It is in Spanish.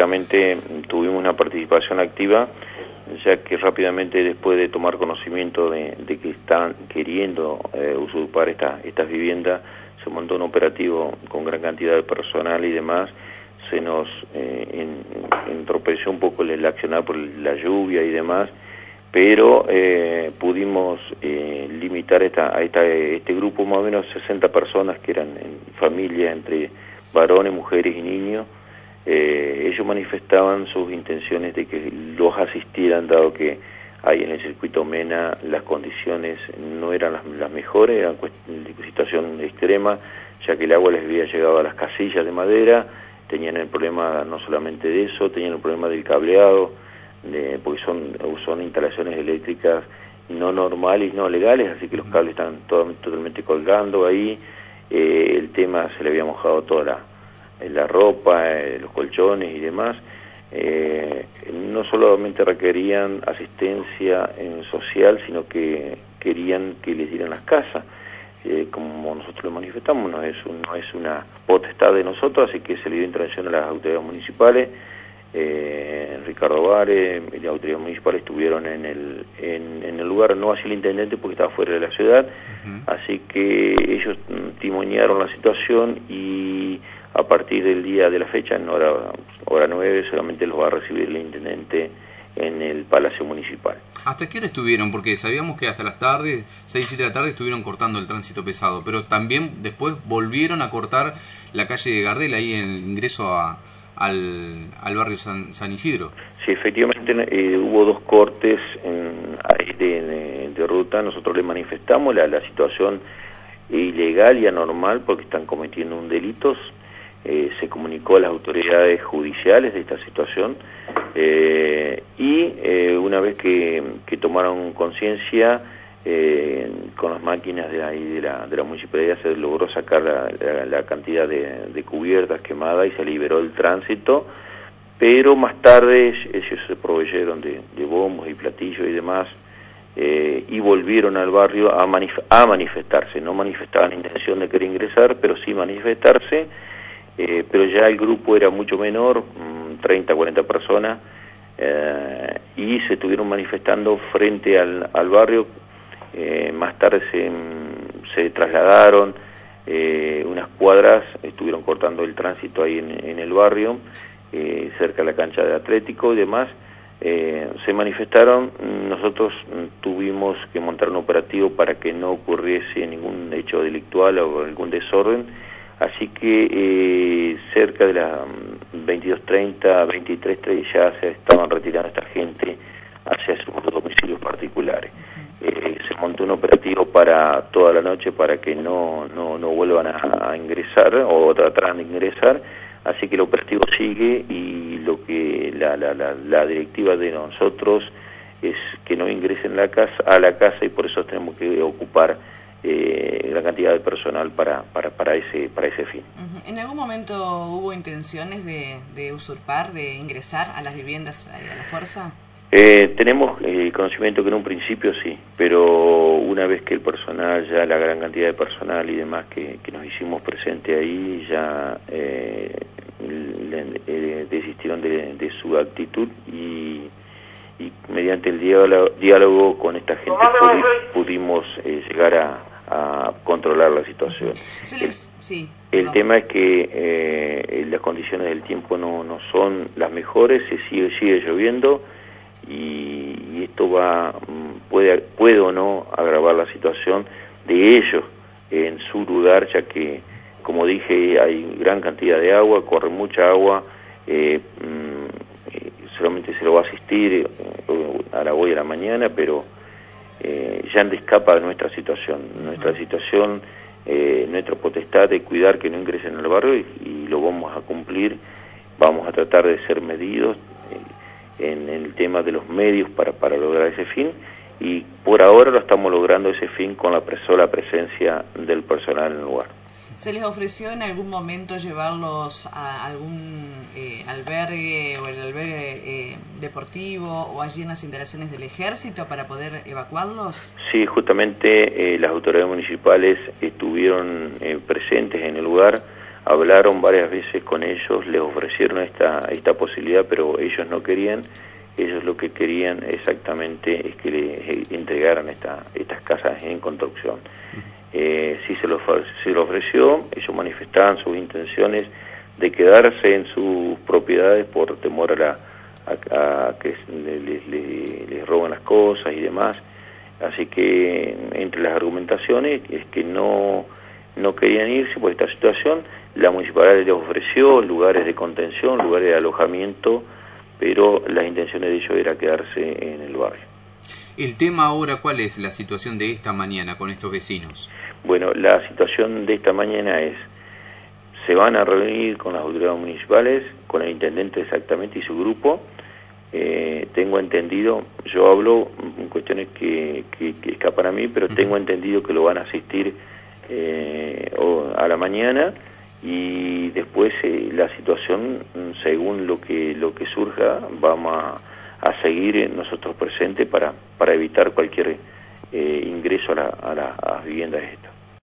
lógicamente tuvimos una participación activa, ya que rápidamente después de tomar conocimiento de que están queriendo usurpar estas viviendas, se montó un operativo con gran cantidad de personal y demás. Se nos entorpeció un poco el accionar por la lluvia y demás, pero pudimos limitar a este grupo más o menos 60 personas que eran en familia entre varones, mujeres y niños. Ellos manifestaban sus intenciones de que los asistieran, dado que ahí en el circuito Mena las condiciones no eran las mejores, eran situación extrema, ya que el agua les había llegado a las casillas de madera. Tenían el problema no solamente de eso, tenían el problema del cableado, porque son instalaciones eléctricas no normales, no legales, así que los cables están totalmente colgando ahí. El tema, se le había mojado toda la ropa, los colchones y demás. No solamente requerían asistencia social, sino que querían que les dieran las casas. Como nosotros lo manifestamos, no es una potestad de nosotros, así que se le dio intervención a las autoridades municipales. Ricardo Vares y las autoridades municipales estuvieron en el lugar, no así el intendente porque estaba fuera de la ciudad, así que ellos testimoniaron la situación y a partir del día de la fecha, en hora 9, solamente los va a recibir el intendente en el Palacio Municipal. ¿Hasta qué hora estuvieron? Porque sabíamos que hasta las tardes, 6, 7 de la tarde, estuvieron cortando el tránsito pesado, pero también después volvieron a cortar la calle de Gardel, ahí en el ingreso al barrio San Isidro. Sí, efectivamente hubo 2 cortes ahí de ruta. Nosotros le manifestamos la situación ilegal y anormal porque están cometiendo un delito. Se comunicó a las autoridades judiciales de esta situación y una vez que tomaron conciencia, con las máquinas de ahí de la municipalidad se logró sacar la cantidad de cubiertas quemadas y se liberó el tránsito, pero más tarde ellos se proveyeron de bombos y platillos y demás y volvieron al barrio a manifestarse. No manifestaban intención de querer ingresar, pero sí manifestarse. Pero ya el grupo era mucho menor, 30, 40 personas, y se estuvieron manifestando frente al barrio. Más tarde se trasladaron unas cuadras, estuvieron cortando el tránsito ahí en el barrio, cerca de la cancha de Atlético y demás. Se manifestaron. Nosotros tuvimos que montar un operativo para que no ocurriese ningún hecho delictual o algún desorden. Así que cerca de las 22:30, 23:30 ya se estaban retirando esta gente hacia sus domicilios particulares. Se montó un operativo para toda la noche para que no vuelvan a ingresar o trataran de ingresar. Así que el operativo sigue y lo que la directiva de nosotros es que no ingresen a la casa y por eso tenemos que ocupar la cantidad de personal para ese fin. ¿En algún momento hubo intenciones de usurpar, de ingresar a las viviendas a la fuerza? Tenemos conocimiento que en un principio sí, pero una vez que el personal, ya la gran cantidad de personal y demás que nos hicimos presente ahí, ya desistieron de su actitud y mediante el diálogo con esta gente pudimos llegar a controlar la situación. El tema es que las condiciones del tiempo no son las mejores, sigue lloviendo y esto puede o no agravar la situación de ellos en su lugar, ya que, como dije, hay gran cantidad de agua, corre mucha agua. Solamente se lo va a asistir a la hoy a la mañana, pero ya escapa de nuestra situación. Nuestra potestad de cuidar que no ingresen al barrio y lo vamos a cumplir. Vamos a tratar de ser medidos en el tema de los medios para lograr ese fin, y por ahora lo estamos logrando ese fin con la sola presencia del personal en el lugar. ¿Se les ofreció en algún momento llevarlos a algún albergue o el albergue deportivo o allí en las instalaciones del ejército para poder evacuarlos? Sí, justamente las autoridades municipales estuvieron presentes en el lugar, hablaron varias veces con ellos, les ofrecieron esta posibilidad, pero ellos no querían. Ellos lo que querían exactamente es que les entregaran estas casas en construcción. Sí se lo ofreció, ellos manifestaban sus intenciones de quedarse en sus propiedades por temor a que les roben las cosas y demás. Así que entre las argumentaciones es que no querían irse por esta situación. La municipalidad les ofreció lugares de contención, lugares de alojamiento, pero las intenciones de ellos era quedarse en el barrio. ¿El tema ahora cuál es la situación de esta mañana con estos vecinos? Bueno, la situación de esta mañana es, se van a reunir con las autoridades municipales, con el intendente exactamente y su grupo. Tengo entendido, yo hablo en cuestiones que escapan a mí, pero tengo entendido que lo van a asistir a la mañana, y después la situación, según lo que surja, vamos a seguir nosotros presentes para evitar cualquier ingreso a las viviendas estas.